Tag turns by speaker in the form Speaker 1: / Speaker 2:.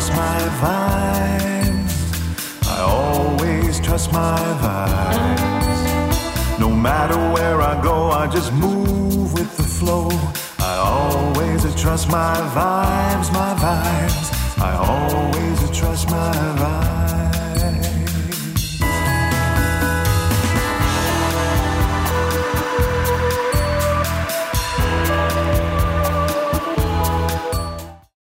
Speaker 1: trust my vibes. I always trust my vibes. No matter where I go, I just move with the flow. I always trust my vibes, my vibes. I always trust my vibes.